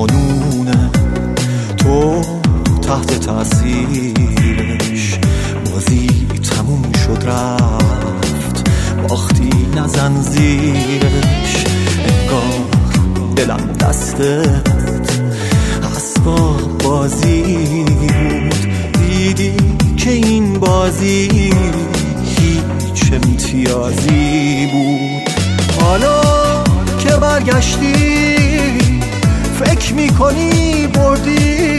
قانونه، تو تحت تاثیرش بازی تموم شد رفت، باختی نزن زیرش. انگار دلم دستت اسباب بازی بود، دیدی که این بازی هیچ امتیازی بود. حالا که برگشتی فکر میکنی بردی،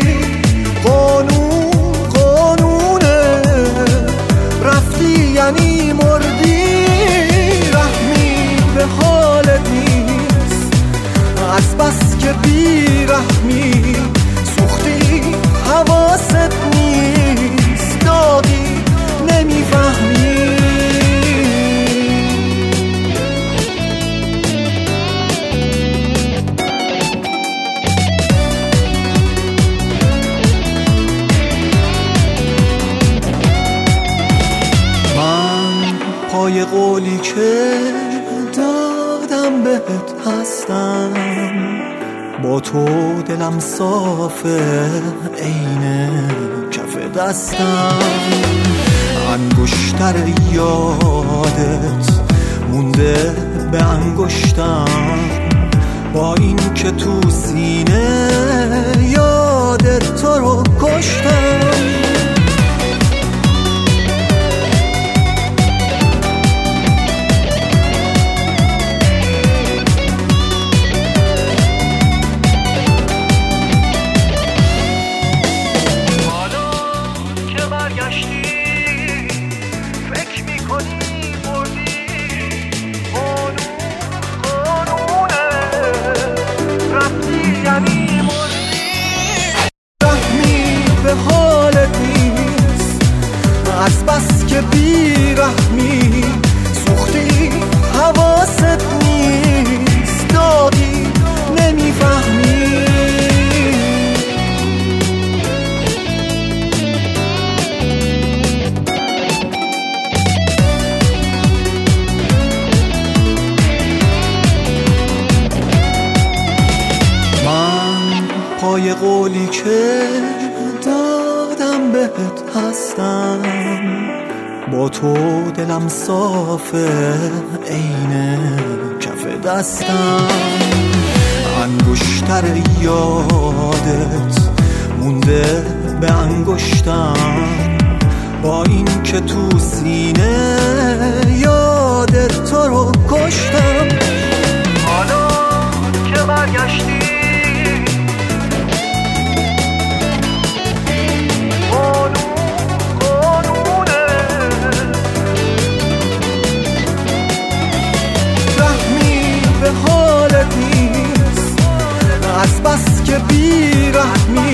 قانونه رفتی یعنی مردی. رحمی به حالت نیست از بس که بی رحمی، سوختی حواست نیست داغی نمیفهمی. پای قولی که دادم بهت هستم، با تو دلم صافه عین کف دستم. انگشتر یادت مونده به انگشتم، با این که تو سینه یادت تو رو کشتم. از بس که بی رحمی، سوختی حواست نیست داغی نمیفهمی. من پای قولی که دادم بهت هستم، با تو دلم صافه عین کف دستم. انگشتر یادت مونده به انگشتم، با این که تو سینه یادت تو رو کشتم. حالا که برگشتی حالت نیست از بس که بی رحمی،